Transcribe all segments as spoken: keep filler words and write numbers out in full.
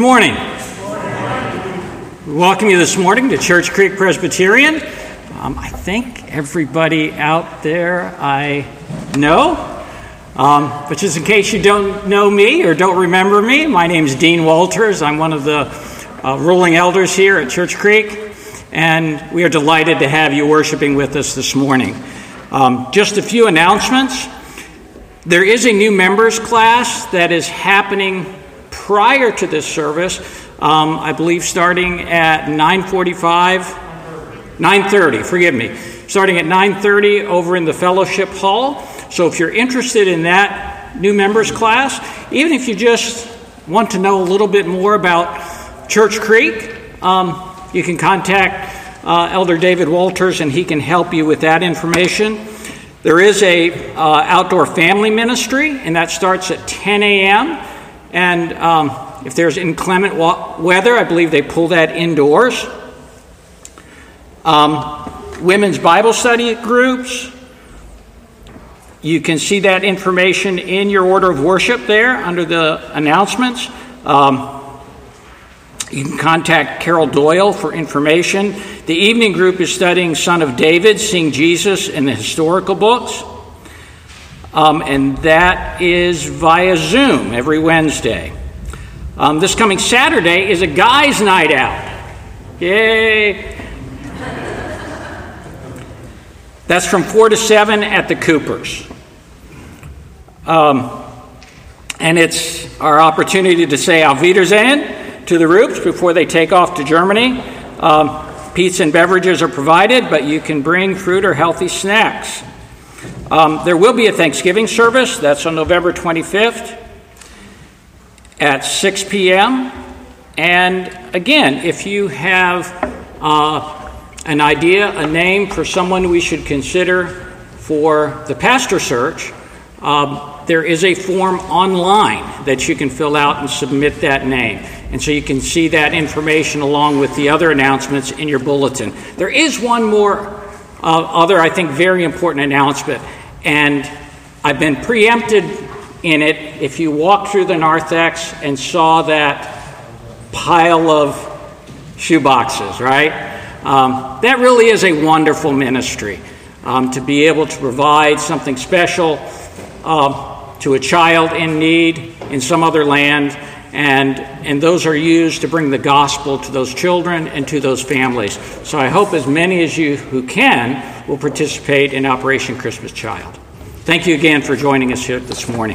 morning. We welcome you this morning to Church Creek Presbyterian. Um, I think everybody out there I know, um, but just in case you don't know me or don't remember me, my name is Dean Walters. I'm one of the uh, ruling elders here at Church Creek, and we are delighted to have you worshiping with us this morning. Um, just a few announcements. There is a new members class that is happening prior to this service, um, I believe starting at nine forty-five, nine thirty, forgive me, starting at nine thirty over in the fellowship hall. So if you're interested in that new members class, even if you just want to know a little bit more about Church Creek, um, you can contact uh, Elder David Walters and he can help you with that information. There is a uh, outdoor family ministry, and that starts at ten a.m., and um, if there's inclement wa- weather, I believe they pull that indoors. Um, women's Bible study groups, you can see that information in your order of worship there under the announcements. Um, you can contact Carol Doyle for information. The evening group is studying Son of David, Seeing Jesus in the historical books. Um, and that is via Zoom every Wednesday. Um, this coming Saturday is a guys' night out. Yay! That's from four to seven at the Coopers. Um, and it's our opportunity to say Auf Wiedersehen to the Roops before they take off to Germany. Um, pizza and beverages are provided, but you can bring fruit or healthy snacks. Um, there will be a Thanksgiving service. That's on November twenty-fifth at six p.m. And again, if you have uh, an idea, a name for someone we should consider for the pastor search, um, there is a form online that you can fill out and submit that name. And so you can see that information along with the other announcements in your bulletin. There is one more uh, other, I think, very important announcement. And I've been preempted in it. If you walk through the narthex and saw that pile of shoeboxes, right? Um, that really is a wonderful ministry, um, to be able to provide something special uh, to a child in need in some other land. And, and those are used to bring the gospel to those children and to those families. So I hope as many as you who can will participate in Operation Christmas Child. Thank you again for joining us here this morning.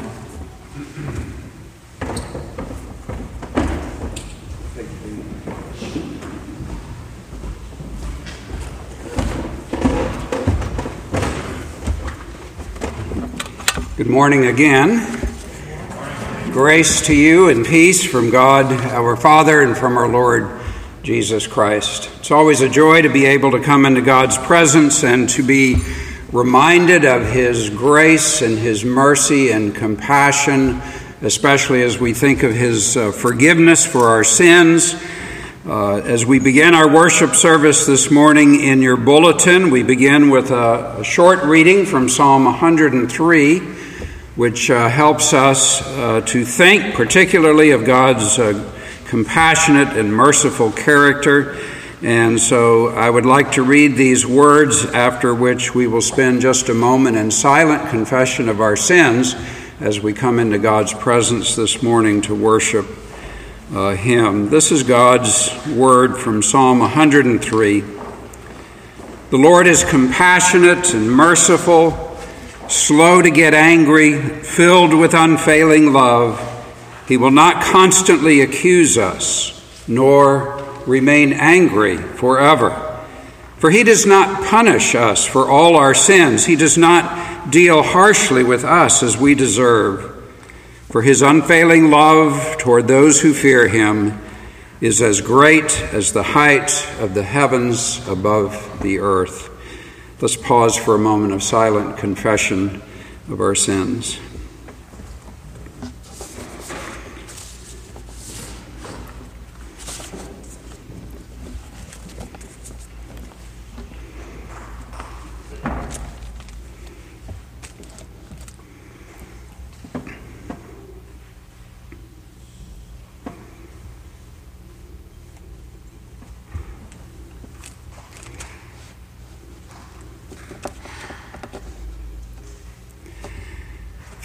Good morning again. Grace to you and peace from God our Father and from our Lord Jesus Christ. It's always a joy to be able to come into God's presence and to be reminded of His grace and His mercy and compassion, especially as we think of His uh, forgiveness for our sins. Uh, as we begin our worship service this morning, in your bulletin, we begin with a, a short reading from Psalm one hundred three, which uh, helps us uh, to think particularly of God's uh, compassionate and merciful character. And so I would like to read these words, after which we will spend just a moment in silent confession of our sins as we come into God's presence this morning to worship uh, Him. This is God's word from Psalm one hundred three. The Lord is compassionate and merciful, slow to get angry, filled with unfailing love. He will not constantly accuse us, nor remain angry forever. For He does not punish us for all our sins. He does not deal harshly with us as we deserve. For His unfailing love toward those who fear Him is as great as the height of the heavens above the earth. Let's pause for a moment of silent confession of our sins.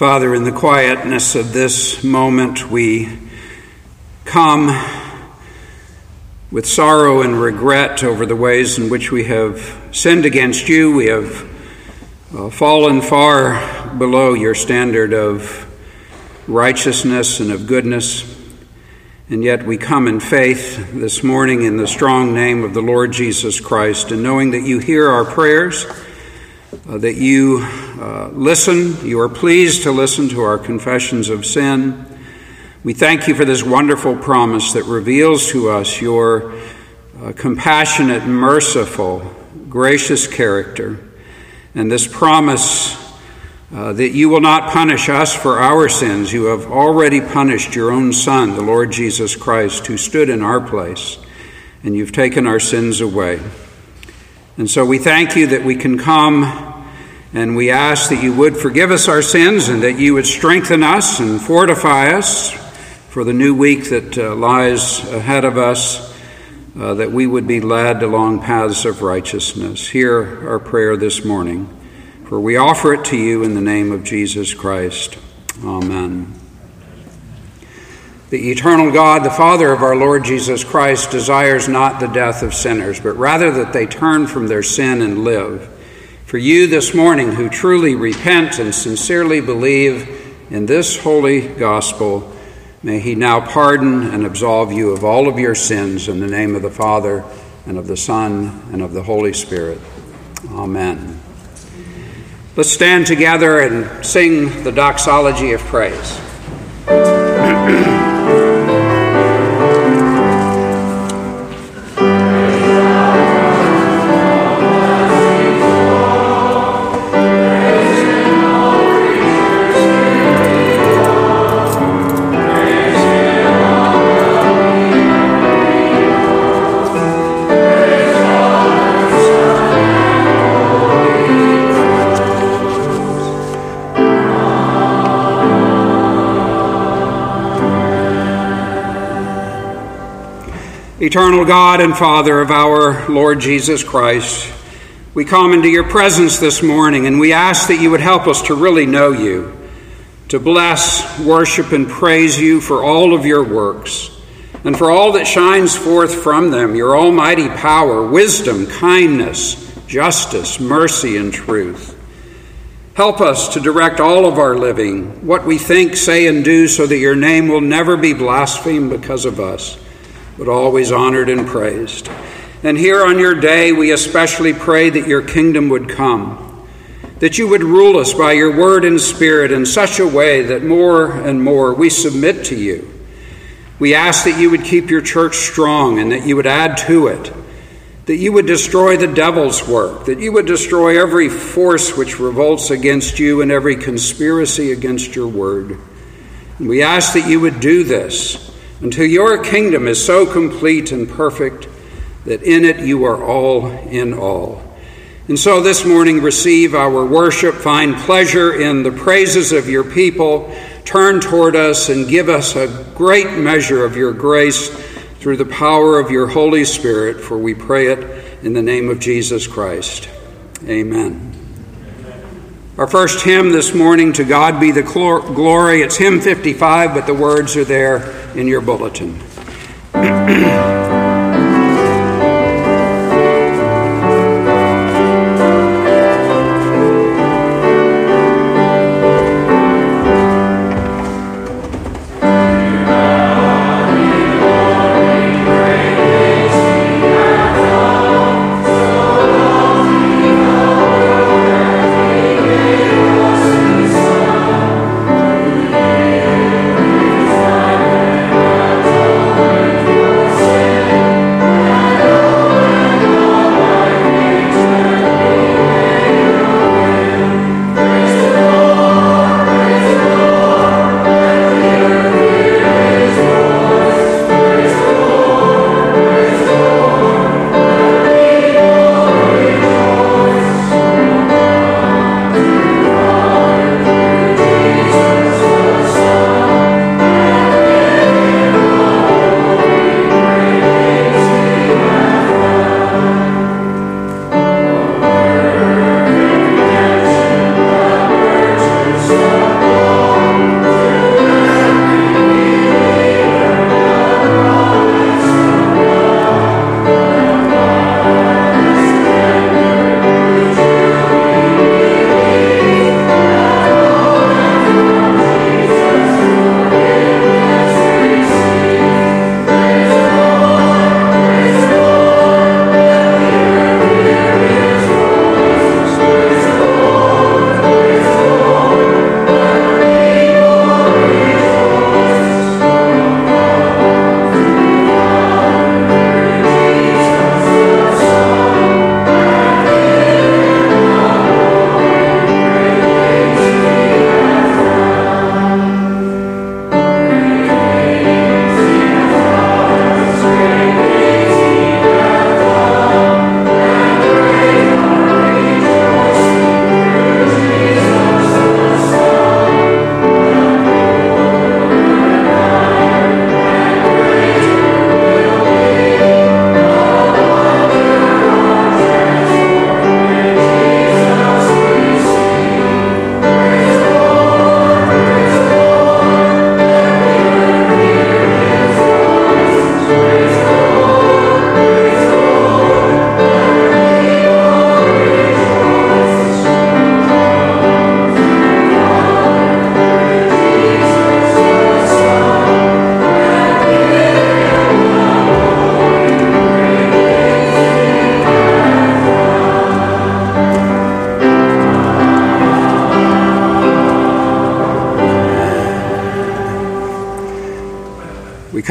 Father, in the quietness of this moment, we come with sorrow and regret over the ways in which we have sinned against you. We have uh, fallen far below your standard of righteousness and of goodness. And yet we come in faith this morning in the strong name of the Lord Jesus Christ, and knowing that you hear our prayers, uh, that you uh, listen, you are pleased to listen to our confessions of sin. We thank you for this wonderful promise that reveals to us your uh, compassionate, merciful, gracious character, and this promise uh, that you will not punish us for our sins. You have already punished your own Son, the Lord Jesus Christ, who stood in our place, and you've taken our sins away. And so we thank you that we can come, and we ask that you would forgive us our sins and that you would strengthen us and fortify us for the new week that uh, lies ahead of us, uh, that we would be led along paths of righteousness. Hear our prayer this morning, for we offer it to you in the name of Jesus Christ. Amen. The eternal God, the Father of our Lord Jesus Christ, desires not the death of sinners, but rather that they turn from their sin and live. For you this morning who truly repent and sincerely believe in this holy gospel, may he now pardon and absolve you of all of your sins in the name of the Father and of the Son and of the Holy Spirit. Amen. Let's stand together and sing the doxology of praise. Eternal God and Father of our Lord Jesus Christ, we come into your presence this morning, and we ask that you would help us to really know you, to bless, worship, and praise you for all of your works, and for all that shines forth from them, your almighty power, wisdom, kindness, justice, mercy, and truth. Help us to direct all of our living, what we think, say, and do, so that your name will never be blasphemed because of us, but always honored and praised. And here on your day, we especially pray that your kingdom would come, that you would rule us by your word and spirit in such a way that more and more we submit to you. We ask that you would keep your church strong and that you would add to it, that you would destroy the devil's work, that you would destroy every force which revolts against you and every conspiracy against your word. And we ask that you would do this until your kingdom is so complete and perfect that in it you are all in all. And so this morning receive our worship, find pleasure in the praises of your people, turn toward us and give us a great measure of your grace through the power of your Holy Spirit, for we pray it in the name of Jesus Christ. Amen. Our first hymn this morning, To God Be the Glory, it's hymn fifty-five, but the words are there in your bulletin. Thank you.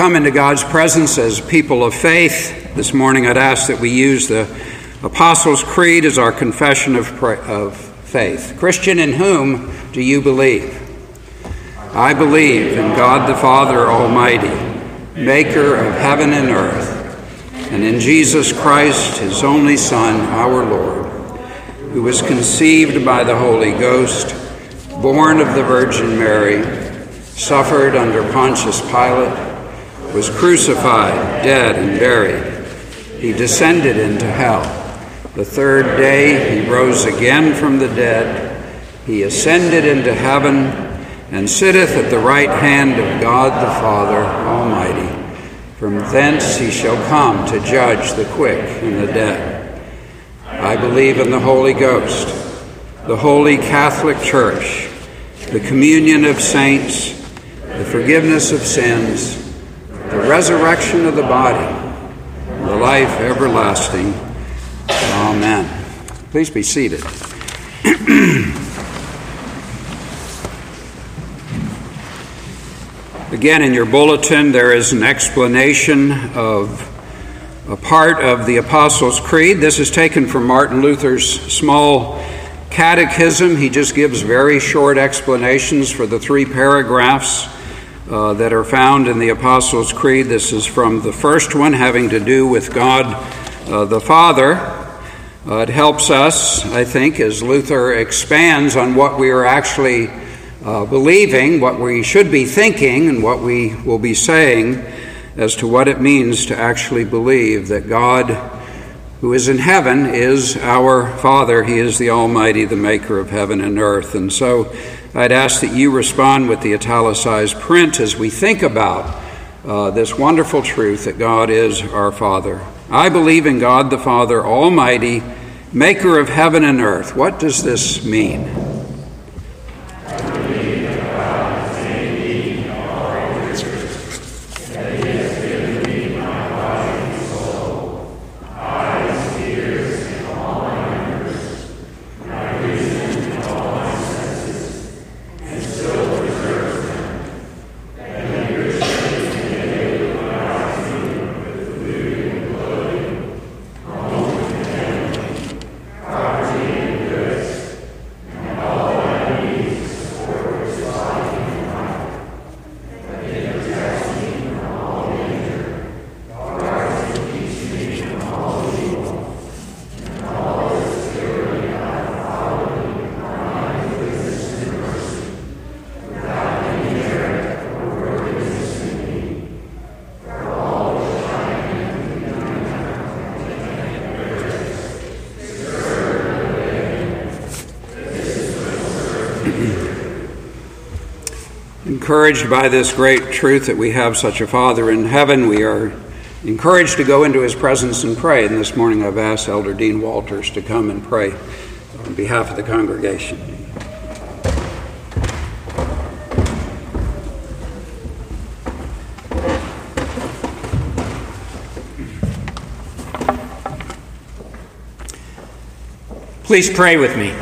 come into God's presence as people of faith, this morning I'd ask that we use the Apostles' Creed as our confession of, pra- of faith. Christian, in whom do you believe? I believe in God the Father Almighty, maker of heaven and earth, and in Jesus Christ, his only Son, our Lord, who was conceived by the Holy Ghost, born of the Virgin Mary, suffered under Pontius Pilate, was crucified, dead, and buried. He descended into hell. The third day he rose again from the dead. He ascended into heaven and sitteth at the right hand of God the Father Almighty. From thence he shall come to judge the quick and the dead. I believe in the Holy Ghost, the holy Catholic Church, the communion of saints, the forgiveness of sins, the resurrection of the body, and the life everlasting. Amen. Please be seated. Again, in your bulletin, there is an explanation of a part of the Apostles' Creed. This is taken from Martin Luther's small catechism. He just gives very short explanations for the three paragraphs uh, that are found in the Apostles' Creed. This is from the first one, having to do with God uh, the Father. Uh, it helps us, I think, as Luther expands on what we are actually uh, believing, what we should be thinking, and what we will be saying as to what it means to actually believe that God, who is in heaven, is our Father. He is the Almighty, the maker of heaven and earth. And so I'd ask that you respond with the italicized print as we think about uh, this wonderful truth that God is our Father. I believe in God the Father Almighty, maker of heaven and earth. What does this mean? Encouraged by this great truth that we have such a Father in heaven, we are encouraged to go into his presence and pray. And this morning I've asked Elder Dean Walters to come and pray on behalf of the congregation. Please pray with me.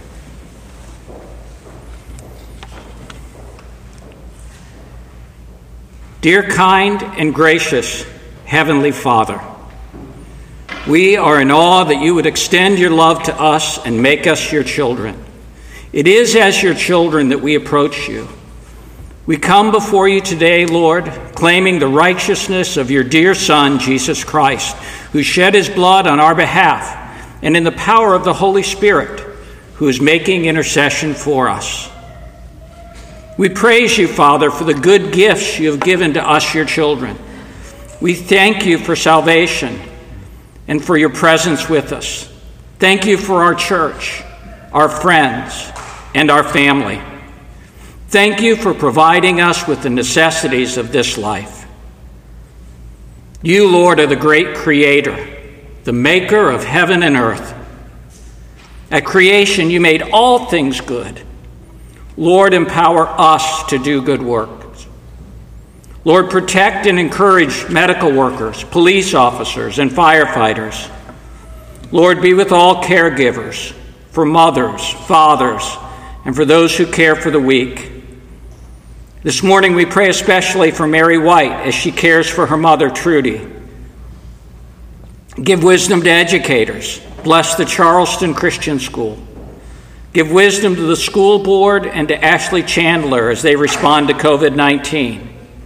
Dear, kind, and gracious Heavenly Father, we are in awe that you would extend your love to us and make us your children. It is as your children that we approach you. We come before you today, Lord, claiming the righteousness of your dear Son, Jesus Christ, who shed his blood on our behalf, and in the power of the Holy Spirit, who is making intercession for us. We praise you, Father, for the good gifts you have given to us, your children. We thank you for salvation and for your presence with us. Thank you for our church, our friends, and our family. Thank you for providing us with the necessities of this life. You, Lord, are the great creator, the maker of heaven and earth. At creation, you made all things good. Lord, empower us to do good works. Lord, protect and encourage medical workers, police officers, and firefighters. Lord, be with all caregivers, for mothers, fathers, and for those who care for the weak. This morning we pray especially for Mary White as she cares for her mother, Trudy. Give wisdom to educators. Bless the Charleston Christian School. Give wisdom to the school board and to Ashley Chandler as they respond to covid nineteen.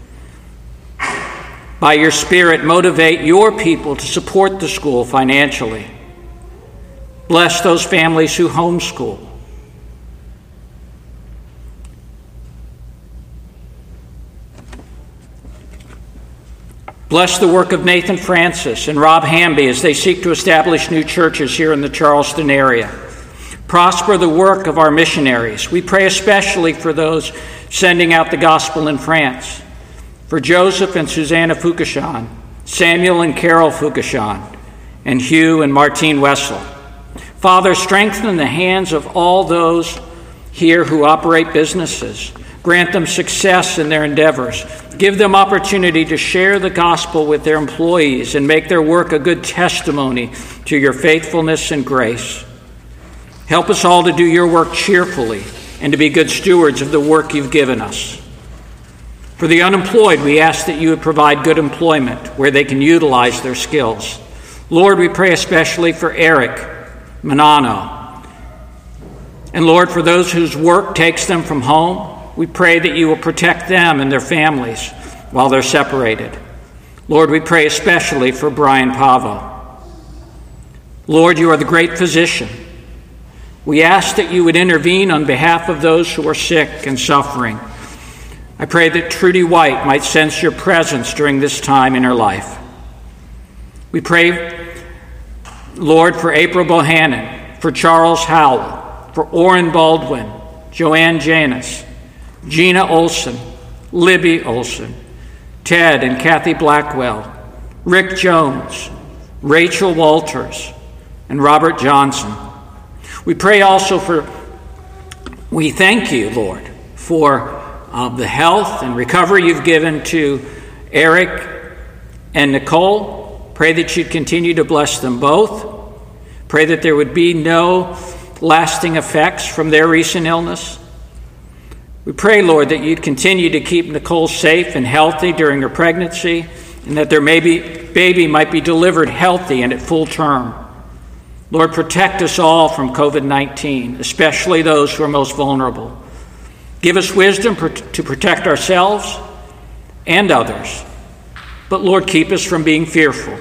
By your Spirit, motivate your people to support the school financially. Bless those families who homeschool. Bless the work of Nathan Francis and Rob Hamby as they seek to establish new churches here in the Charleston area. Prosper the work of our missionaries. We pray especially for those sending out the gospel in France, for Joseph and Susanna Fukushon, Samuel and Carol Fukushon, and Hugh and Martine Wessel. Father, strengthen the hands of all those here who operate businesses. Grant them success in their endeavors. Give them opportunity to share the gospel with their employees and make their work a good testimony to your faithfulness and grace. Help us all to do your work cheerfully and to be good stewards of the work you've given us. For the unemployed, we ask that you would provide good employment where they can utilize their skills. Lord, we pray especially for Eric Manano. And Lord, for those whose work takes them from home, we pray that you will protect them and their families while they're separated. Lord, we pray especially for Brian Pavo. Lord, you are the great physician. We ask that you would intervene on behalf of those who are sick and suffering. I pray that Trudy White might sense your presence during this time in her life. We pray, Lord, for April Bohannon, for Charles Howell, for Orrin Baldwin, Joanne Janus, Gina Olson, Libby Olson, Ted and Kathy Blackwell, Rick Jones, Rachel Walters, and Robert Johnson. We pray also for, we thank you, Lord, for uh, the health and recovery you've given to Eric and Nicole. Pray that you'd continue to bless them both. Pray that there would be no lasting effects from their recent illness. We pray, Lord, that you'd continue to keep Nicole safe and healthy during her pregnancy, and that their maybe, baby might be delivered healthy and at full term. Lord, protect us all from covid nineteen, especially those who are most vulnerable. Give us wisdom to protect ourselves and others. But Lord, keep us from being fearful.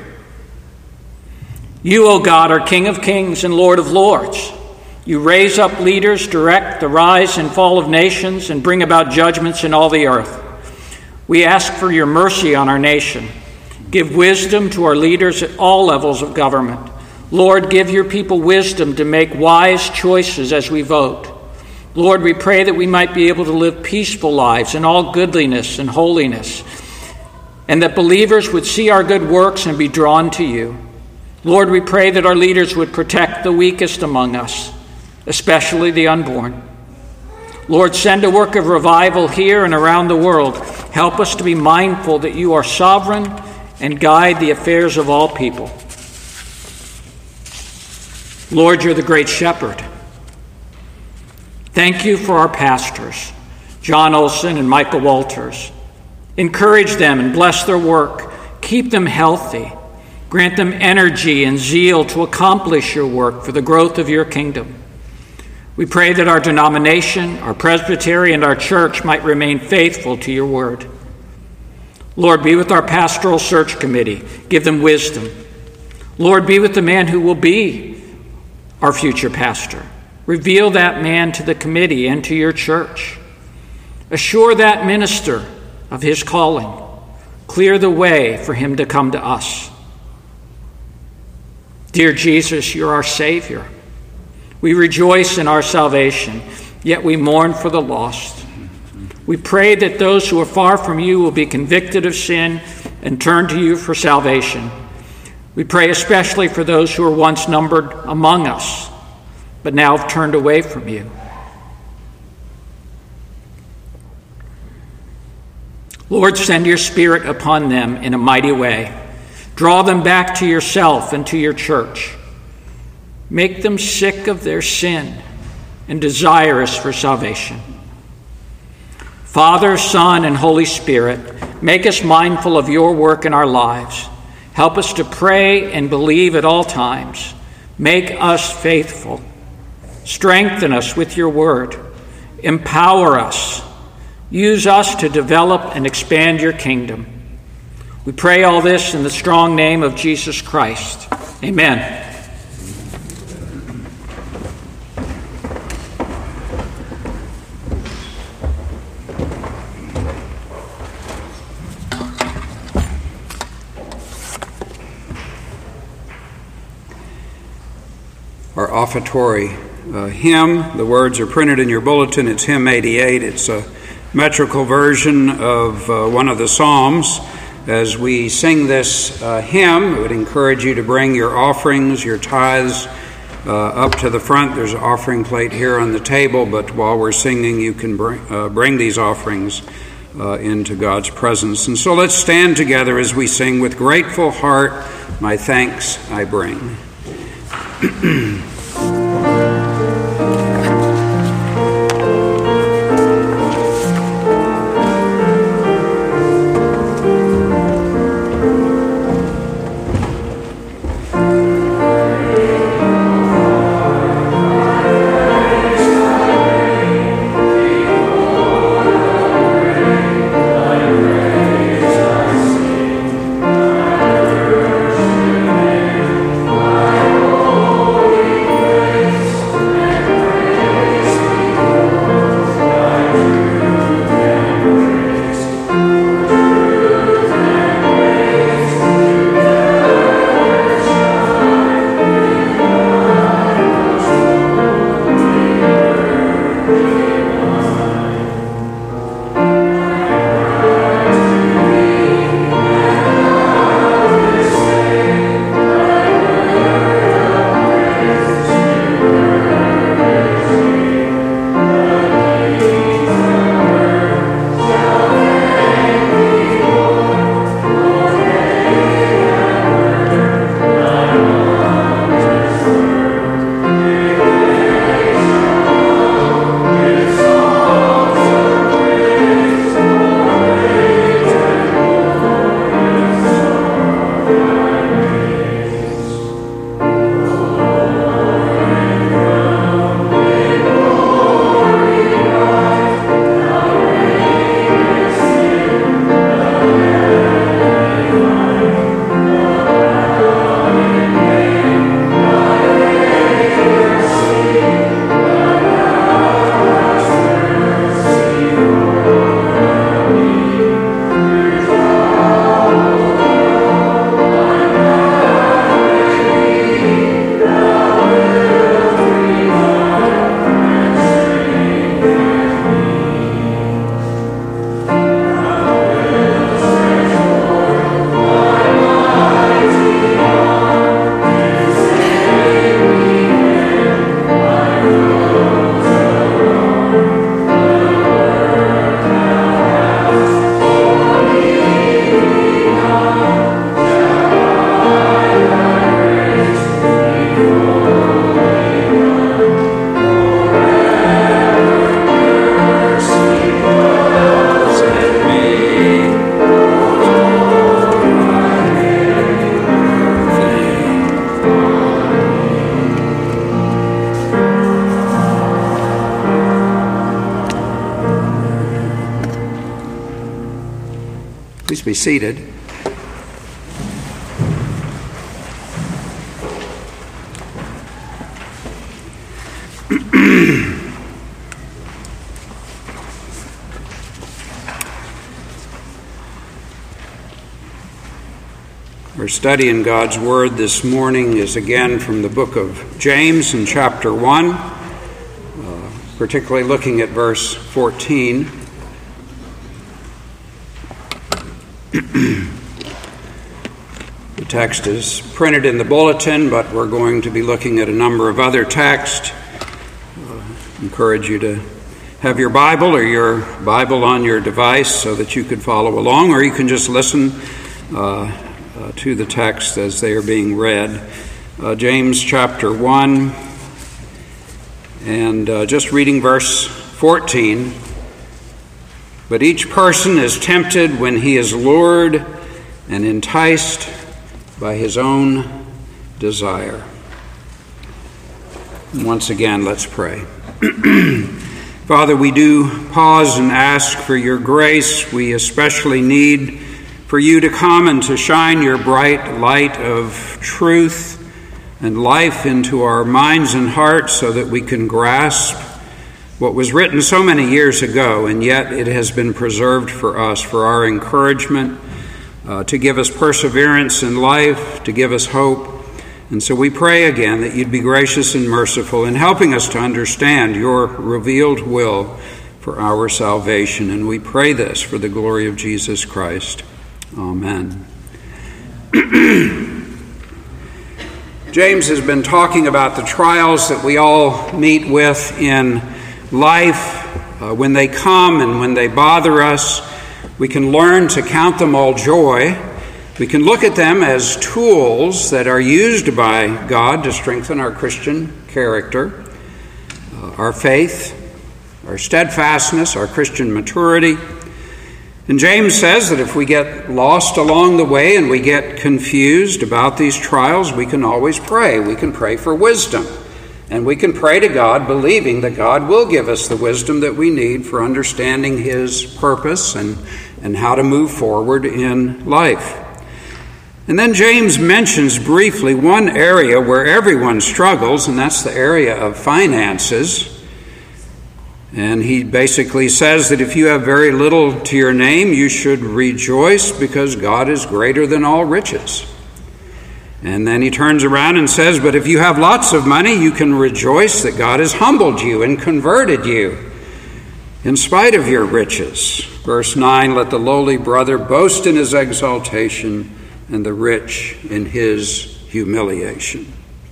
You, O God, are King of kings and Lord of lords. You raise up leaders, direct the rise and fall of nations, and bring about judgments in all the earth. We ask for your mercy on our nation. Give wisdom to our leaders at all levels of government. Lord, give your people wisdom to make wise choices as we vote. Lord, we pray that we might be able to live peaceful lives in all goodliness and holiness, and that believers would see our good works and be drawn to you. Lord, we pray that our leaders would protect the weakest among us, especially the unborn. Lord, send a work of revival here and around the world. Help us to be mindful that you are sovereign and guide the affairs of all people. Lord, you're the great shepherd. Thank you for our pastors, John Olson and Michael Walters. Encourage them and bless their work. Keep them healthy. Grant them energy and zeal to accomplish your work for the growth of your kingdom. We pray that our denomination, our presbytery, and our church might remain faithful to your word. Lord, be with our pastoral search committee. Give them wisdom. Lord, be with the man who will be our future pastor. Reveal that man to the committee and to your church. Assure that minister of his calling. Clear the way for him to come to us. Dear Jesus, you're our Savior. We rejoice in our salvation, yet we mourn for the lost. We pray that those who are far from you will be convicted of sin and turn to you for salvation. We pray especially for those who were once numbered among us, but now have turned away from you. Lord, send your Spirit upon them in a mighty way. Draw them back to yourself and to your church. Make them sick of their sin and desirous for salvation. Father, Son, and Holy Spirit, make us mindful of your work in our lives. Help us to pray and believe at all times. Make us faithful. Strengthen us with your word. Empower us. Use us to develop and expand your kingdom. We pray all this in the strong name of Jesus Christ. Amen. Our offertory uh, hymn, the words are printed in your bulletin. It's hymn eighty-eight. It's a metrical version of uh, one of the Psalms. As we sing this uh, hymn, I would encourage you to bring your offerings, your tithes, uh, up to the front. There's an offering plate here on the table, but while we're singing, you can bring, uh, bring these offerings uh, into God's presence. And so let's stand together as we sing, "With grateful heart, my thanks I bring." Please be seated. Our study in God's Word this morning is again from the book of James in chapter one, uh, particularly looking at verse fourteen. The text is printed in the bulletin, but we're going to be looking at a number of other texts. Uh, encourage you to have your Bible or your Bible on your device so that you could follow along, or you can just listen uh, uh, to the text as they are being read. Uh, James chapter one, and uh, just reading verse fourteen. but each person is tempted when he is lured and enticed by his own desire. Once again, let's pray. Father, we do pause and ask for your grace. We especially need for you to come and to shine your bright light of truth and life into our minds and hearts so that we can grasp what was written so many years ago, and yet it has been preserved for us, for our encouragement, uh, to give us perseverance in life, to give us hope. And so we pray again that you'd be gracious and merciful in helping us to understand your revealed will for our salvation. And we pray this for the glory of Jesus Christ. Amen. James has been talking about the trials that we all meet with in life. Uh, when they come and when they bother us, we can learn to count them all joy. We can look at them as tools that are used by God to strengthen our Christian character, uh, our faith, our steadfastness, our Christian maturity. And James says that if we get lost along the way and we get confused about these trials, we can always pray. We can pray for wisdom. And we can pray to God, believing that God will give us the wisdom that we need for understanding his purpose and, and how to move forward in life. And then James mentions briefly one area where everyone struggles, and that's the area of finances. And he basically says that if you have very little to your name, you should rejoice because God is greater than all riches. And then he turns around and says, but if you have lots of money, you can rejoice that God has humbled you and converted you in spite of your riches. Verse nine, let the lowly brother boast in his exaltation and the rich in his humiliation.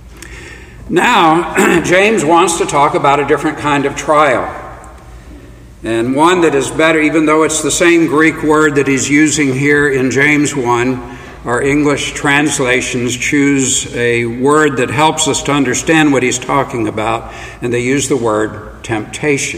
Now, James wants to talk about a different kind of trial. And one that is better, even though it's the same Greek word that he's using here in James one, our English translations choose a word that helps us to understand what he's talking about, and they use the word temptation.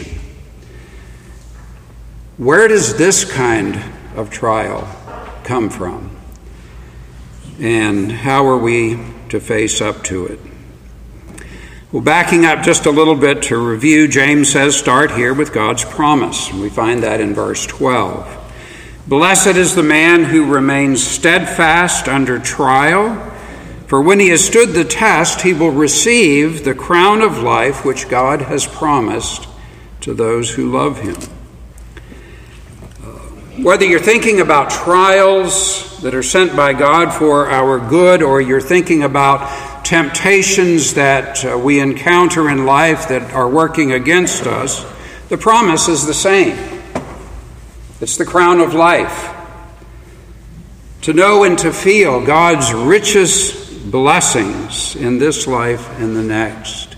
Where does this kind of trial come from? And how are we to face up to it? Well, backing up just a little bit to review, James says, start here with God's promise. And we find that in verse twelve. Blessed is the man who remains steadfast under trial, for when he has stood the test, he will receive the crown of life which God has promised to those who love him. Whether you're thinking about trials that are sent by God for our good, or you're thinking about temptations that uh, we encounter in life that are working against us, the promise is the same. It's the crown of life. To know and to feel God's richest blessings in this life and the next.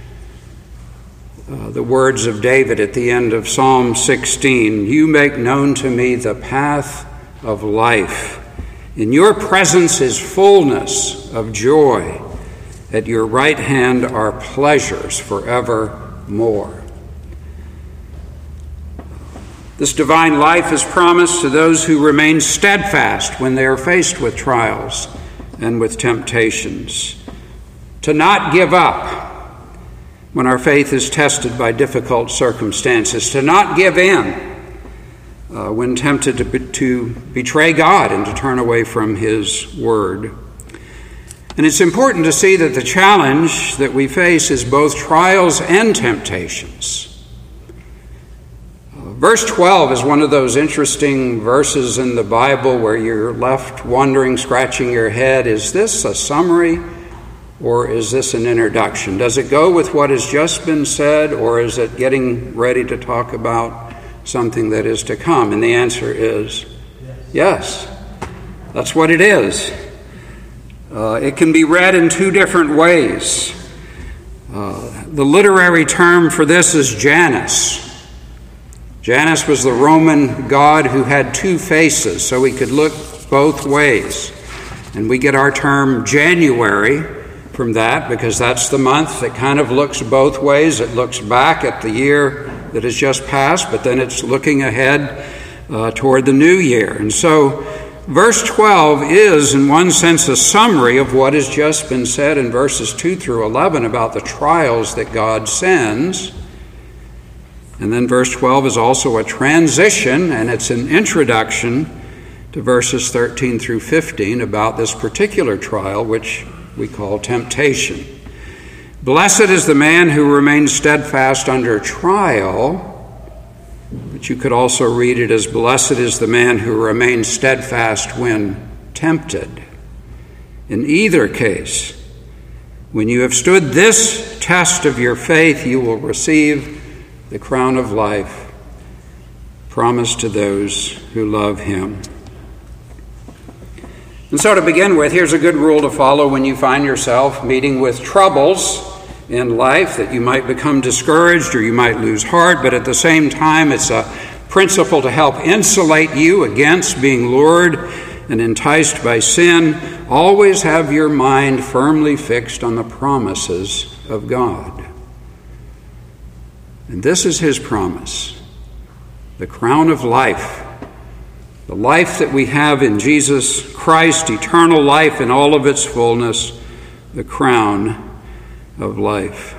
Uh, the words of David at the end of Psalm sixteen, you make known to me the path of life. In your presence is fullness of joy. At your right hand are pleasures forevermore. This divine life is promised to those who remain steadfast when they are faced with trials and with temptations. To not give up when our faith is tested by difficult circumstances. To not give in uh, when tempted to, be, to betray God and to turn away from his word. And it's important to see that the challenge that we face is both trials and temptations. Verse twelve is one of those interesting verses in the Bible where you're left wondering, scratching your head, is this a summary or is this an introduction? Does it go with what has just been said, or is it getting ready to talk about something that is to come? And the answer is yes. That's what it is. Uh, it can be read in two different ways. Uh, the literary term for this is Janus. Janus was the Roman god who had two faces, so he could look both ways. And we get our term January from that, because that's the month that kind of looks both ways. It looks back at the year that has just passed, but then it's looking ahead uh, toward the new year. And so verse twelve is, in one sense, a summary of what has just been said in verses two through eleven about the trials that God sends. And then verse twelve is also a transition, and it's an introduction to verses thirteen through fifteen about this particular trial, which we call temptation. Blessed is the man who remains steadfast under trial, but you could also read it as blessed is the man who remains steadfast when tempted. In either case, when you have stood this test of your faith, you will receive the crown of life promised to those who love him. And so to begin with, here's a good rule to follow when you find yourself meeting with troubles in life, that you might become discouraged or you might lose heart, but at the same time it's a principle to help insulate you against being lured and enticed by sin. Always have your mind firmly fixed on the promises of God. And this is his promise, the crown of life, the life that we have in Jesus Christ, eternal life in all of its fullness, the crown of life.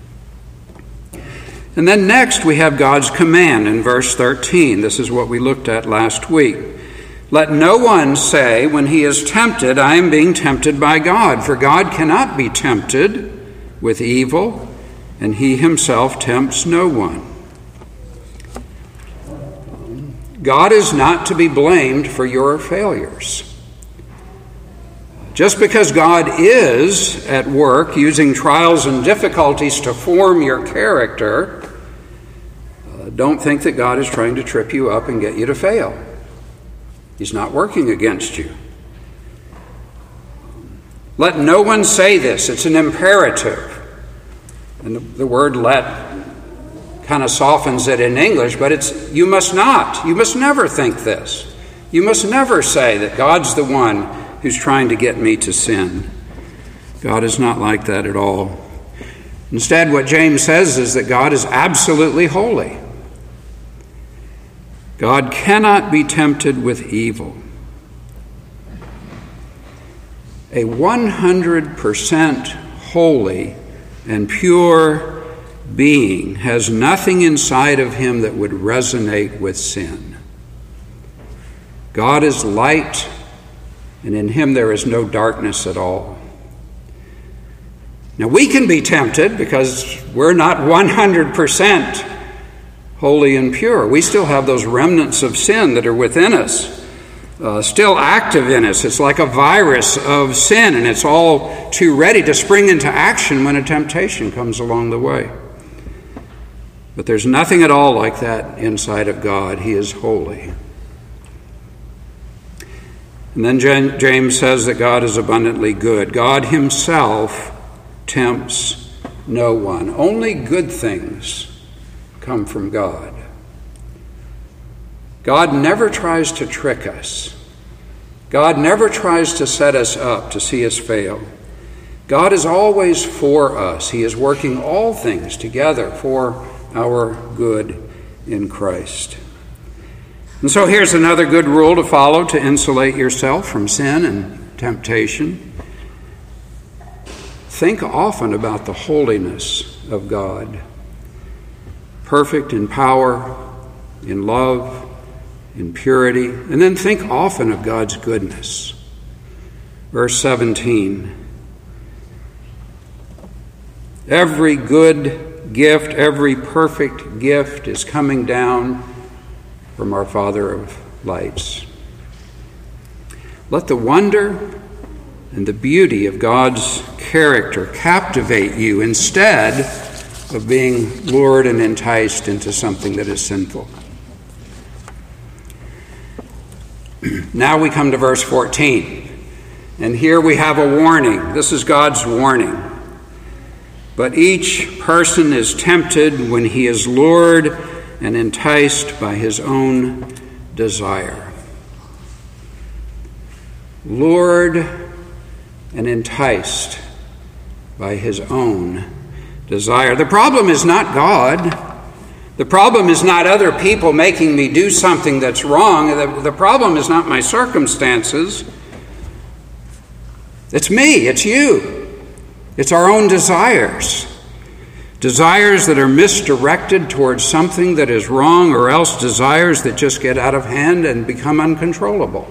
And then next we have God's command in verse thirteen. This is what we looked at last week. Let no one say when he is tempted, I am being tempted by God, for God cannot be tempted with evil, and he himself tempts no one. God is not to be blamed for your failures. Just because God is at work using trials and difficulties to form your character, uh, don't think that God is trying to trip you up and get you to fail. He's not working against you. Let no one say this. It's an imperative. And the, the word let kind of softens it in English, but it's you must not. You must never think this. You must never say that God's the one who's trying to get me to sin. God is not like that at all. Instead, what James says is that God is absolutely holy. God cannot be tempted with evil. A one hundred percent holy and pure being has nothing inside of him that would resonate with sin. God is light, and in him there is no darkness at all. Now we can be tempted because we're not one hundred percent holy and pure. We still have those remnants of sin that are within us, uh, still active in us. It's like a virus of sin, and it's all too ready to spring into action when a temptation comes along the way. But there's nothing at all like that inside of God. He is holy. And then James says that God is abundantly good. God himself tempts no one. Only good things come from God. God never tries to trick us. God never tries to set us up to see us fail. God is always for us. He is working all things together for our good in Christ. And so here's another good rule to follow to insulate yourself from sin and temptation. Think often about the holiness of God, perfect in power, in love, in purity, and then think often of God's goodness. Verse seventeen, every good gift, every perfect gift is coming down from our Father of lights. Let the wonder and the beauty of God's character captivate you instead of being lured and enticed into something that is sinful. Now we come to verse fourteen, and here we have a warning. This is God's warning. But each person is tempted when he is lured and enticed by his own desire. Lured and enticed by his own desire. The problem is not God. The problem is not other people making me do something that's wrong. The, the problem is not my circumstances. It's me, it's you. It's our own desires. Desires that are misdirected towards something that is wrong, or else desires that just get out of hand and become uncontrollable.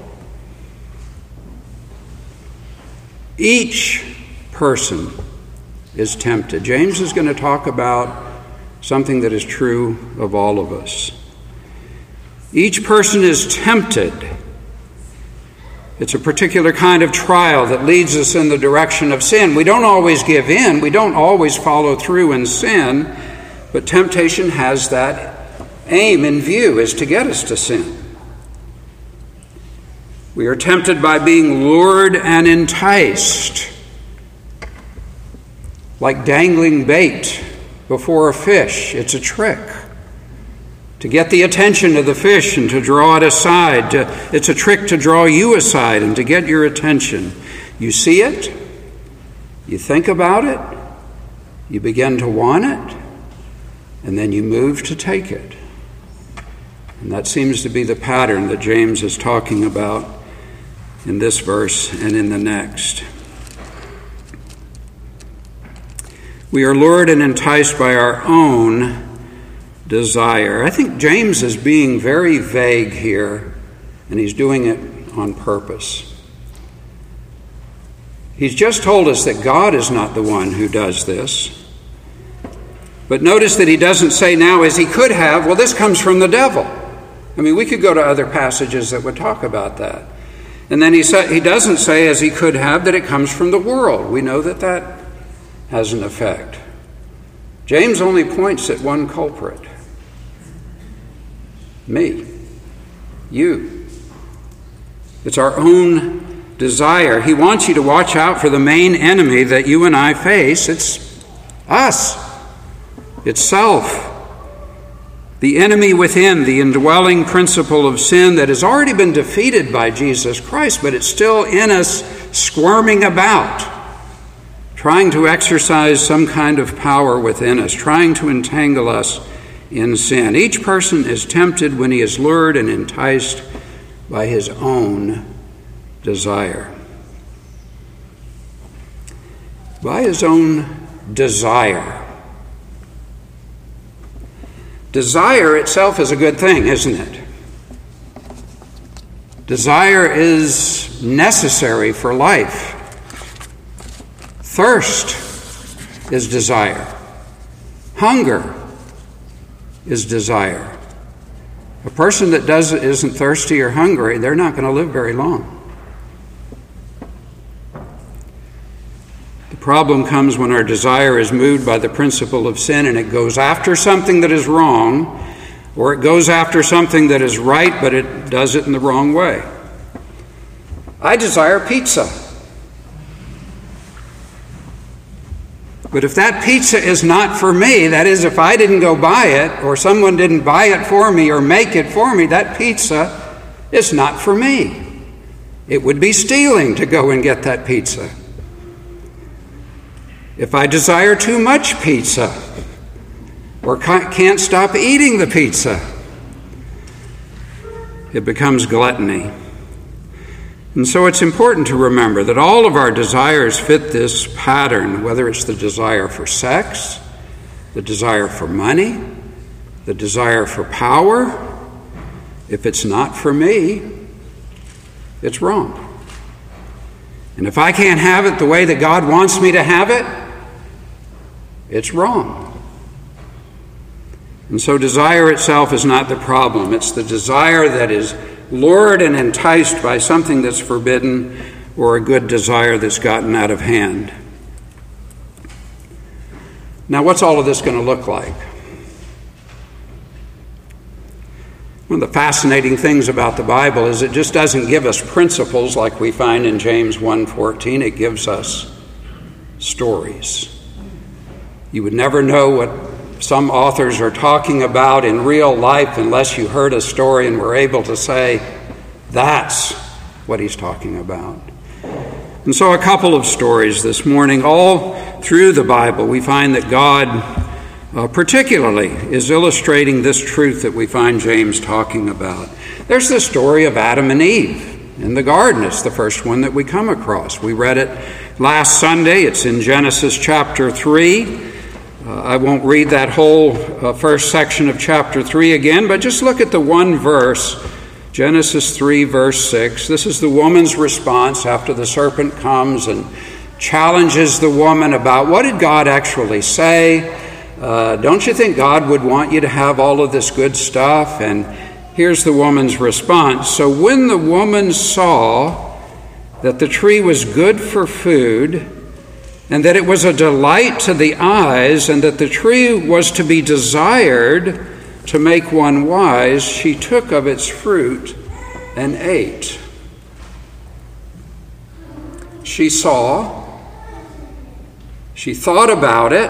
Each person is tempted. James is going to talk about something that is true of all of us. Each person is tempted. It's a particular kind of trial that leads us in the direction of sin. We don't always give in. We don't always follow through in sin. But temptation has that aim in view, is to get us to sin. We are tempted by being lured and enticed, like dangling bait before a fish. It's a trick to get the attention of the fish and to draw it aside. To, it's a trick to draw you aside and to get your attention. You see it, you think about it, you begin to want it, and then you move to take it. And that seems to be the pattern that James is talking about in this verse and in the next. We are lured and enticed by our own desire. I think James is being very vague here, and he's doing it on purpose. He's just told us that God is not the one who does this. But notice that he doesn't say now, as he could have, well, this comes from the devil. I mean, we could go to other passages that would talk about that. And then he sa- he doesn't say, as he could have, that it comes from the world. We know that that has an effect. James only points at one culprit. Me. You. It's our own desire. He wants you to watch out for the main enemy that you and I face. It's us. It's self. The enemy within, the indwelling principle of sin that has already been defeated by Jesus Christ, but it's still in us, squirming about, trying to exercise some kind of power within us, trying to entangle us in sin. Each person is tempted when he is lured and enticed by his own desire. By his own desire. Desire itself is a good thing, isn't it? Desire is necessary for life. Thirst is desire. Hunger is desire. A person that does, isn't thirsty or hungry, they're not going to live very long. The problem comes when our desire is moved by the principle of sin and it goes after something that is wrong, or it goes after something that is right, but it does it in the wrong way. I desire pizza. But if that pizza is not for me, that is, if I didn't go buy it, or someone didn't buy it for me or make it for me, that pizza is not for me. It would be stealing to go and get that pizza. If I desire too much pizza, or can't stop eating the pizza, it becomes gluttony. And so it's important to remember that all of our desires fit this pattern, whether it's the desire for sex, the desire for money, the desire for power. If it's not for me, it's wrong. And if I can't have it the way that God wants me to have it, it's wrong. And so desire itself is not the problem. It's the desire that is lured and enticed by something that's forbidden, or a good desire that's gotten out of hand. Now, what's all of this going to look like? One of the fascinating things about the Bible is it just doesn't give us principles like we find in James one fourteen. It gives us stories. You would never know what some authors are talking about in real life unless you heard a story and were able to say, that's what he's talking about. And so a couple of stories this morning. All through the Bible, we find that God uh, particularly is illustrating this truth that we find James talking about. There's the story of Adam and Eve in the garden. It's the first one that we come across. We read it last Sunday. It's in Genesis chapter three. Uh, I won't read that whole uh, first section of chapter three again, but just look at the one verse, Genesis three, verse six. This is the woman's response after the serpent comes and challenges the woman about what did God actually say? Uh, don't you think God would want you to have all of this good stuff? And here's the woman's response. So when the woman saw that the tree was good for food, and that it was a delight to the eyes, and that the tree was to be desired to make one wise, she took of its fruit and ate. She saw, she thought about it,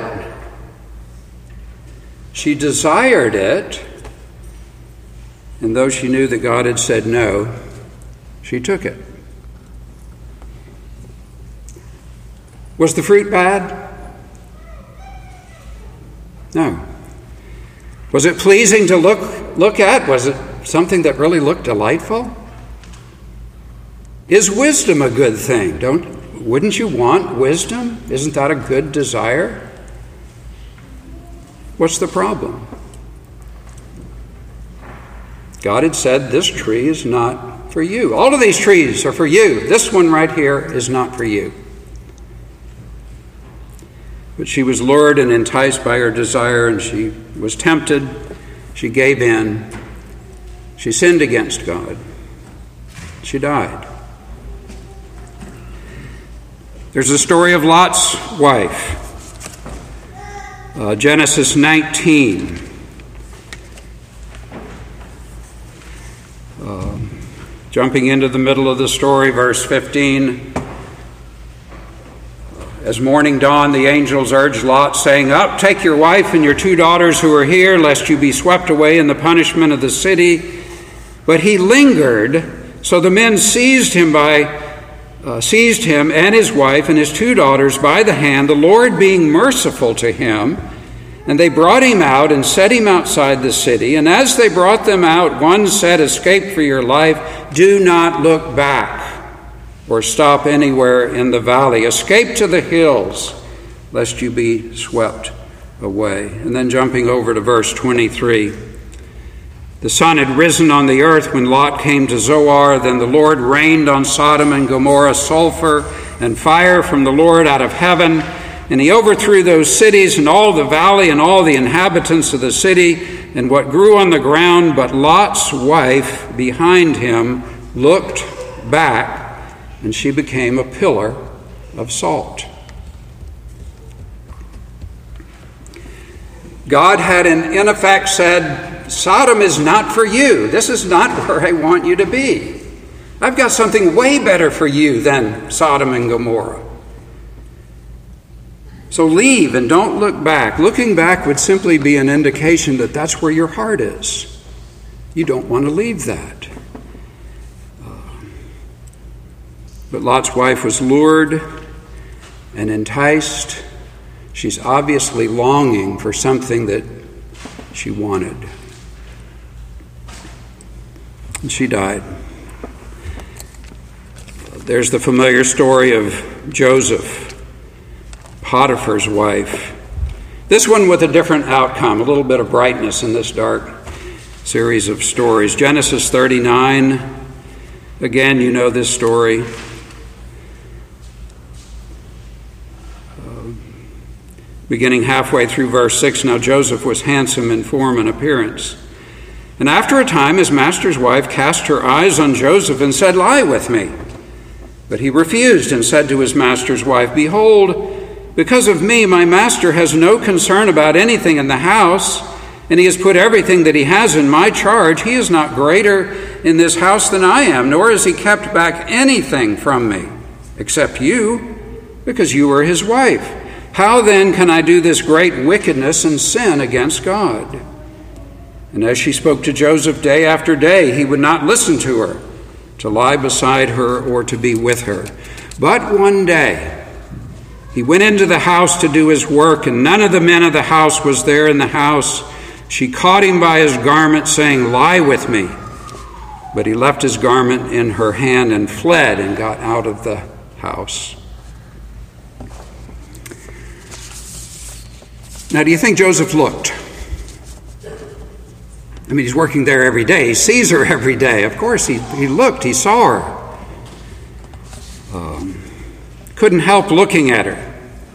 she desired it, and though she knew that God had said no, she took it. Was the fruit bad? No. Was it pleasing to look look at? Was it something that really looked delightful? Is wisdom a good thing? Don't wouldn't you want wisdom? Isn't that a good desire? What's the problem? God had said this tree is not for you. All of these trees are for you. This one right here is not for you. But she was lured and enticed by her desire, and she was tempted. She gave in. She sinned against God. She died. There's the story of Lot's wife. Uh, Genesis nineteen. Uh, jumping into the middle of the story, verse fifteen. As morning dawned, the angels urged Lot, saying, "Up, take your wife and your two daughters who are here, lest you be swept away in the punishment of the city." But he lingered, so the men seized him by uh, seized him and his wife and his two daughters by the hand, the Lord being merciful to him. And they brought him out and set him outside the city. And as they brought them out, one said, "Escape for your life. Do not look back or stop anywhere in the valley. Escape to the hills, lest you be swept away." And then jumping over to verse twenty-three. The sun had risen on the earth when Lot came to Zoar. Then the Lord rained on Sodom and Gomorrah sulfur and fire from the Lord out of heaven. And he overthrew those cities and all the valley and all the inhabitants of the city and what grew on the ground. But Lot's wife behind him looked back, and she became a pillar of salt. God had in effect said, Sodom is not for you. This is not where I want you to be. I've got something way better for you than Sodom and Gomorrah. So leave and don't look back. Looking back would simply be an indication that that's where your heart is. You don't want to leave that. But Lot's wife was lured and enticed. She's obviously longing for something that she wanted. And she died. There's the familiar story of Joseph, Potiphar's wife. This one with a different outcome, a little bit of brightness in this dark series of stories. Genesis thirty-nine. Again, you know this story. Beginning halfway through verse six, now Joseph was handsome in form and appearance. And after a time his master's wife cast her eyes on Joseph and said, "Lie with me." But he refused and said to his master's wife, "Behold, because of me my master has no concern about anything in the house, and he has put everything that he has in my charge. He is not greater in this house than I am, nor has he kept back anything from me, except you, because you are his wife. How then can I do this great wickedness and sin against God?" And as she spoke to Joseph day after day, he would not listen to her, to lie beside her or to be with her. But one day He went into the house to do his work, and none of the men of the house was there in the house. She caught him by his garment, saying, "Lie with me." But he left his garment in her hand and fled and got out of the house. Now, do you think Joseph looked? I mean, he's working there every day. He sees her every day. Of course, he, he looked. He saw her. Um, couldn't help looking at her.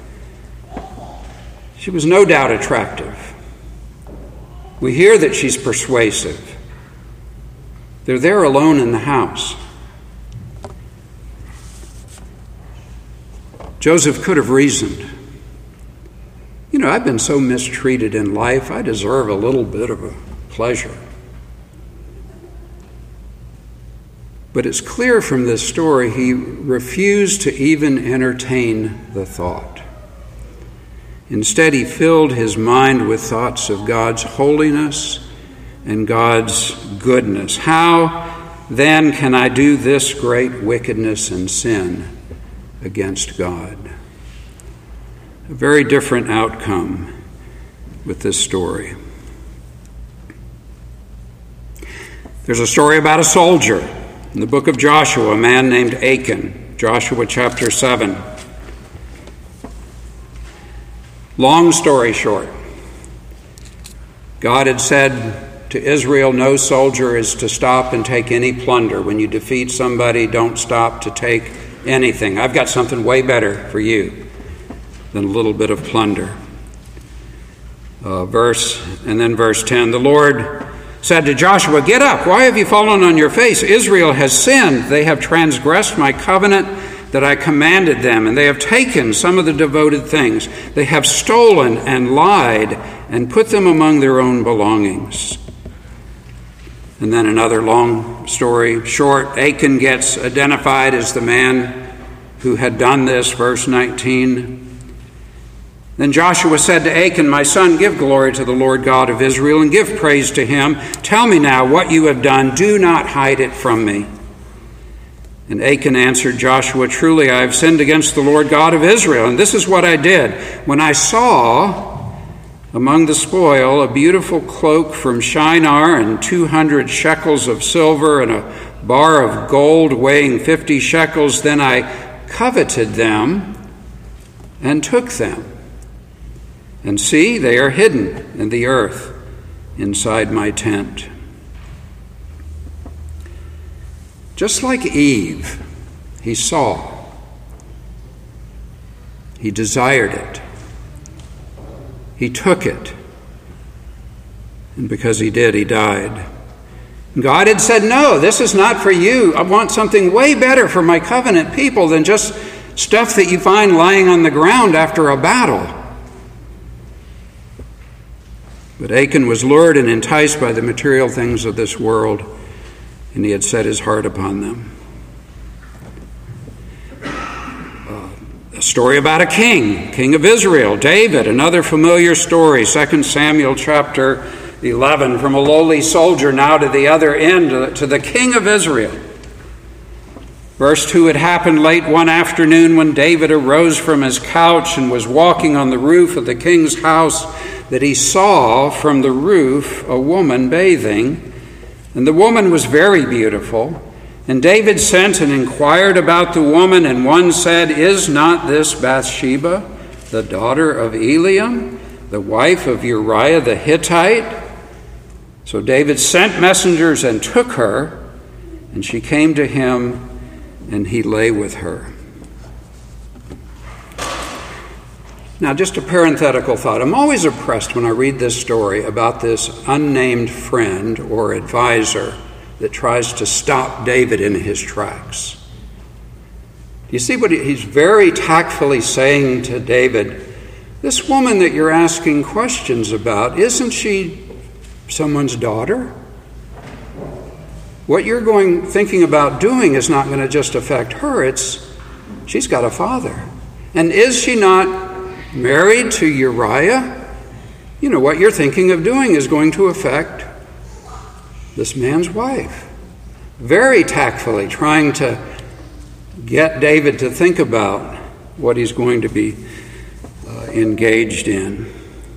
She was no doubt attractive. We hear that she's persuasive. They're there alone in the house. Joseph could have reasoned, you know, I've been so mistreated in life, I deserve a little bit of a pleasure. But it's clear from this story he refused to even entertain the thought. Instead, he filled his mind with thoughts of God's holiness and God's goodness. How then can I do this great wickedness and sin against God? A very different outcome with this story. There's a story about a soldier in the book of Joshua, a man named Achan, Joshua chapter seven. Long story short, God had said to Israel, no soldier is to stop and take any plunder. When you defeat somebody, don't stop to take anything. I've got something way better for you than a little bit of plunder. Uh, verse, and then verse ten, the Lord said to Joshua, get up, why have you fallen on your face? Israel has sinned. They have transgressed my covenant that I commanded them, and they have taken some of the devoted things. They have stolen and lied and put them among their own belongings. And then another long story short, Achan gets identified as the man who had done this, verse nineteen. Then Joshua said to Achan, my son, give glory to the Lord God of Israel and give praise to him. Tell me now what you have done. Do not hide it from me. And Achan answered Joshua, truly I have sinned against the Lord God of Israel. And this is what I did. When I saw among the spoil a beautiful cloak from Shinar and two hundred shekels of silver and a bar of gold weighing fifty shekels, then I coveted them and took them. And see, they are hidden in the earth inside my tent. Just like Eve, he saw. He desired it. He took it. And because he did, he died. God had said, no, this is not for you. I want something way better for my covenant people than just stuff that you find lying on the ground after a battle. But Achan was lured and enticed by the material things of this world, and he had set his heart upon them. Uh, a story about a king, king of Israel, David, another familiar story, Second Samuel chapter eleven, from a lowly soldier now to the other end, to the king of Israel. Verse two, it happened late one afternoon when David arose from his couch and was walking on the roof of the king's house that he saw from the roof a woman bathing, and the woman was very beautiful. And David sent and inquired about the woman, and one said, is not this Bathsheba, the daughter of Eliam, the wife of Uriah the Hittite? So David sent messengers and took her, and she came to him, and he lay with her. Now, just a parenthetical thought. I'm always impressed when I read this story about this unnamed friend or advisor that tries to stop David in his tracks. Do you see what he, he's very tactfully saying to David? This woman that you're asking questions about, isn't she someone's daughter? What you're going thinking about doing is not going to just affect her. It's she's got a father. And is she not married to Uriah? You know, what you're thinking of doing is going to affect this man's wife. Very tactfully trying to get David to think about what he's going to be uh, engaged in.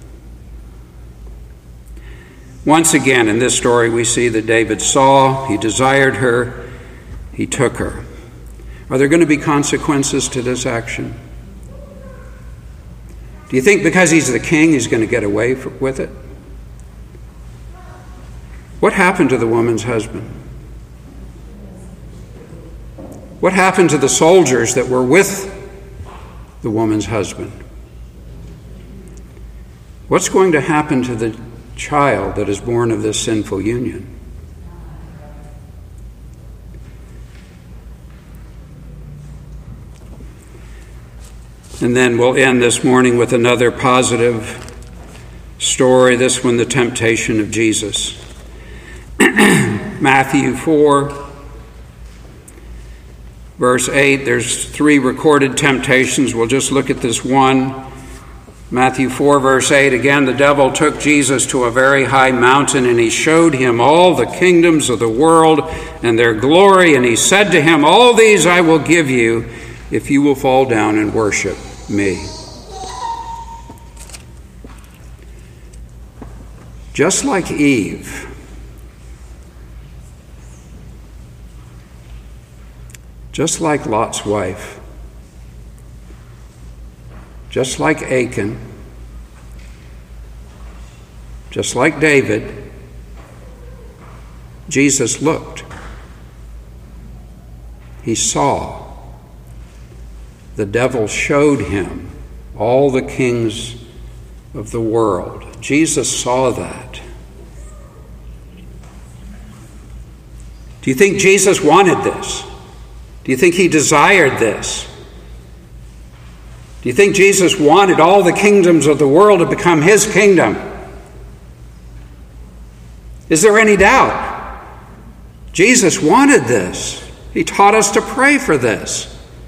Once again, in this story, we see that David saw, he desired her, he took her. Are there going to be consequences to this action? Do you think because he's the king, he's going to get away with it? What happened to the woman's husband? What happened to the soldiers that were with the woman's husband? What's going to happen to the child that is born of this sinful union? And then we'll end this morning with another positive story, this one, the temptation of Jesus. Matthew four, verse eight, there's three recorded temptations. We'll just look at this one. Matthew four, verse eight, again, the devil took Jesus to a very high mountain, and he showed him all the kingdoms of the world and their glory, and he said to him, all these I will give you if you will fall down and worship me. Just like Eve, just like Lot's wife, just like Achan, just like David, Jesus looked. He saw. The devil showed him all the kings of the world. Jesus saw that. Do you think Jesus wanted this? Do you think he desired this? Do you think Jesus wanted all the kingdoms of the world to become his kingdom? Is there any doubt? Jesus wanted this. He taught us to pray for this.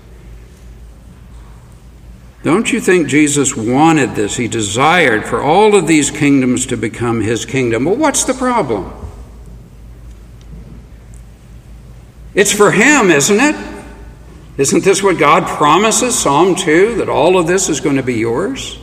Don't you think Jesus wanted this? He desired for all of these kingdoms to become his kingdom. Well, what's the problem? It's for him, isn't it? Isn't this what God promises, Psalm two, that all of this is going to be yours?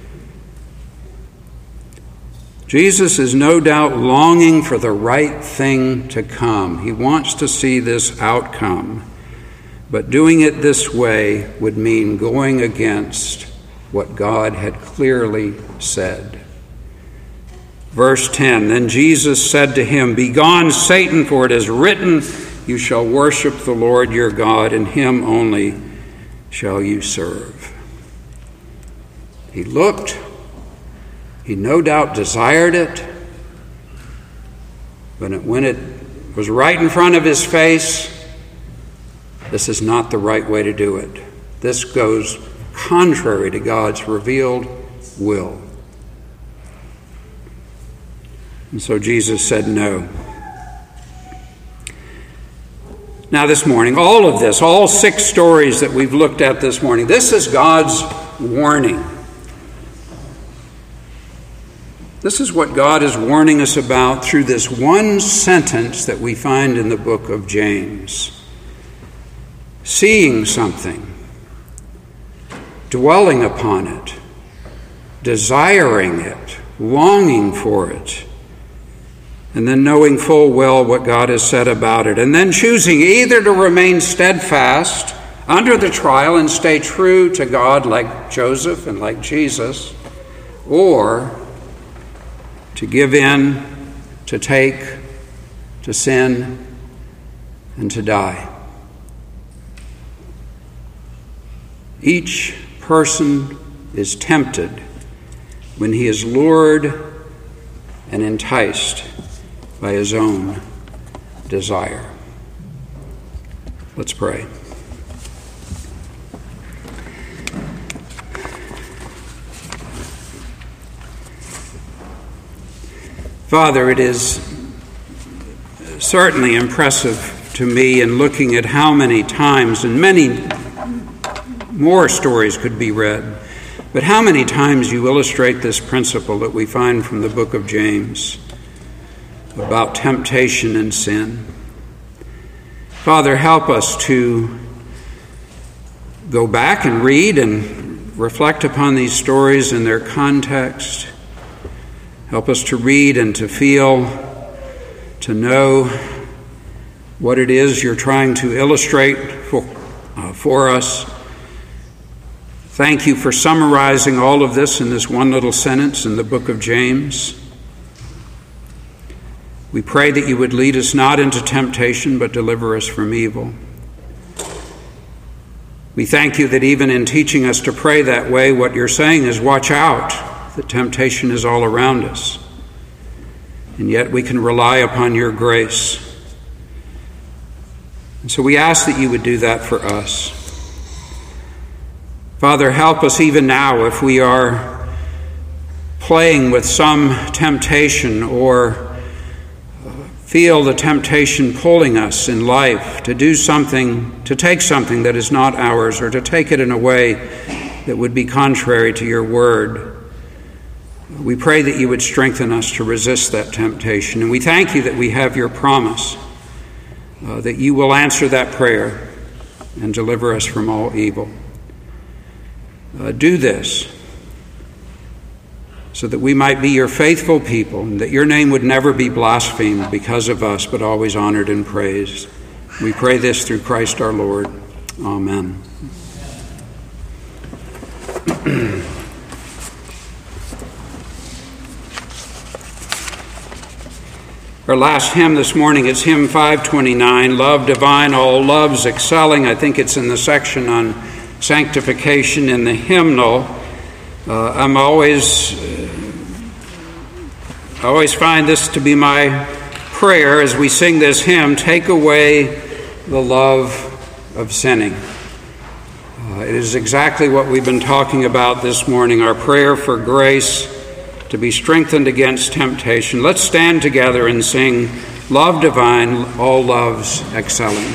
Jesus is no doubt longing for the right thing to come. He wants to see this outcome. But doing it this way would mean going against what God had clearly said. Verse ten, then Jesus said to him, begone, Satan, for it is written, you shall worship the Lord your God, and him only shall you serve. He looked. He no doubt desired it. But when it was right in front of his face, this is not the right way to do it. This goes contrary to God's revealed will. And so Jesus said no. Now this morning, all of this, all six stories that we've looked at this morning, this is God's warning. This is what God is warning us about through this one sentence that we find in the book of James. Seeing something, dwelling upon it, desiring it, longing for it, and then knowing full well what God has said about it, and then choosing either to remain steadfast under the trial and stay true to God like Joseph and like Jesus, or to give in, to take, to sin, and to die. Each person is tempted when he is lured and enticed by his own desire. Let's pray. Father, it is certainly impressive to me in looking at how many times, and many more stories could be read, but how many times you illustrate this principle that we find from the book of James about temptation and sin. Father, help us to go back and read and reflect upon these stories in their context. Help us to read and to feel, to know what it is you're trying to illustrate for, uh, for us. Thank you for summarizing all of this in this one little sentence in the book of James. We pray that you would lead us not into temptation, but deliver us from evil. We thank you that even in teaching us to pray that way, what you're saying is watch out, that temptation is all around us. And yet we can rely upon your grace. And so we ask that you would do that for us. Father, help us even now if we are playing with some temptation or feel the temptation pulling us in life to do something, to take something that is not ours, or to take it in a way that would be contrary to your word. We pray that you would strengthen us to resist that temptation. And we thank you that we have your promise, uh, that you will answer that prayer and deliver us from all evil. Uh, do this so that we might be your faithful people, and that your name would never be blasphemed because of us, but always honored and praised. We pray this through Christ our Lord. Amen. Our last hymn this morning is hymn five twenty-nine, Love Divine, All Loves Excelling. I think it's in the section on sanctification in the hymnal. Uh, I'm always, uh, I always find this to be my prayer as we sing this hymn, take away the love of sinning. Uh, it is exactly what we've been talking about this morning, our prayer for grace to be strengthened against temptation. Let's stand together and sing, Love Divine, All Loves Excelling.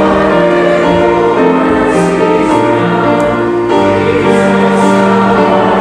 Love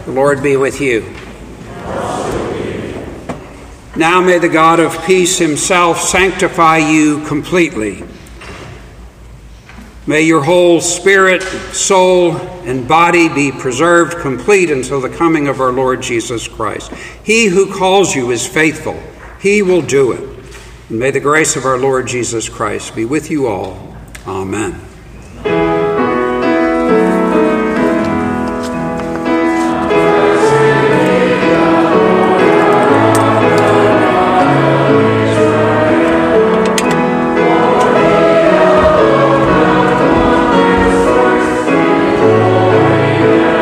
The Lord be with you. Now may the God of peace himself sanctify you completely. May your whole spirit, soul, and body be preserved complete until the coming of our Lord Jesus Christ. He who calls you is faithful. He will do it. And may the grace of our Lord Jesus Christ be with you all. Amen. Yeah.